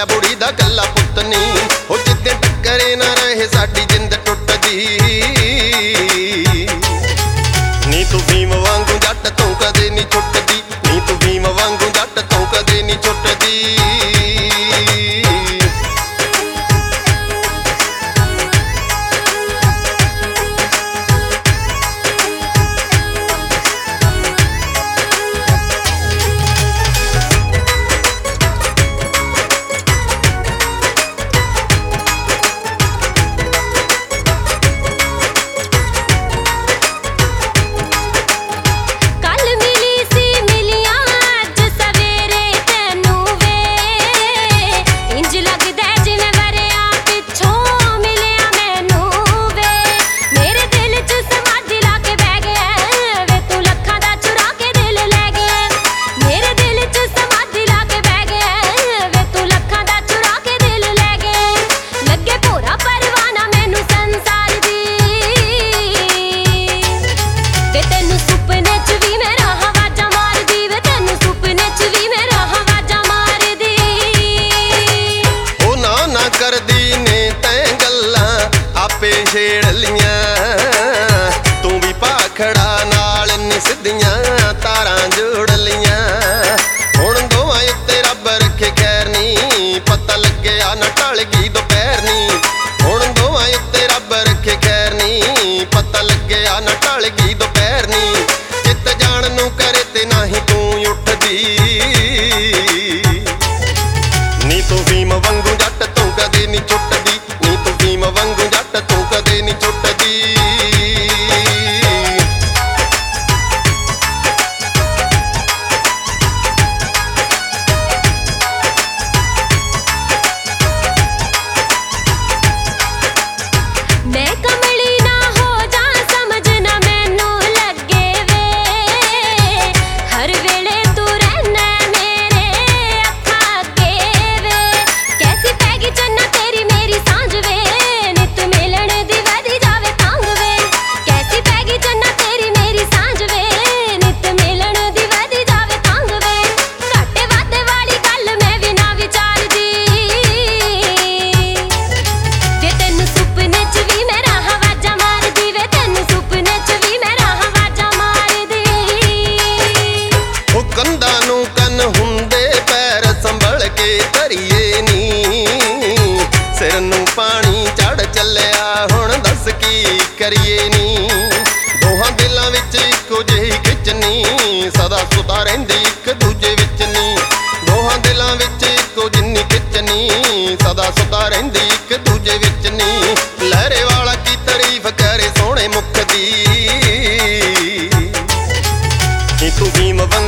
पालिया बुढ़ी दा गल्ला पुत नी हो जिद्दे टक्करे ना रहे साडी जिंद टुटदी नी तू भीम वांगू जट तू कदे नी छुटदी नी तू भीम वांगू जट तू कदे नी छुटदी छेड़ लियां तू भी भाखड़ा नाल नी सिद्धियां तारां जोड़ लियां हुण दोवां उत्ते रब रखे खैर नी पता लगे आ न टल गई दोपहर नी हुण दोवां उत्ते रब रखे खैर नी पता लगे आ न टल गई दोपहर नी चित जान नूं करे ते नाही तू उठदी नी तू भीम वांगू जट तू कदे नी छुटदी नी तू भीम वांगू जट तू कदे नी छुटदी मैं कमली ना हो जा समझ ना मैनू लगे वे हर वेले तू रहना मेरे अखा अगे वे कैसी पैगी चन्ना तेरी मेरी सांझ वे नित मिलन दी वधी जावे तंग वे कैसी पैगी चन्ना तेरी मेरी सांझ वे नित मिलन दी वधी जावे तंग वे घाटे वादे वाली गल मैं भी ना विचारदी जे तैनू सुपने च भी मैं राह वाजा मारदी वे तैनू सुपने च भी मैं राह वाजा मारदी ओ कंधां नूं कन हुंदे पैर संभल के धरीए नी सिर नूं पानी चढ़ चलिया हुण दस की करिए नी दोहां दिलां विच इक्को जिही खिचनी सदा सुता रहिंदी इक दूजे विच नी दोहां दिलां विच इक्को जिन्नी खिचनी सदा सुता रहिंदी इक दूजे विच नी लहरे वाला की तारीफ करे सोहणे मुख दी नी तू भीम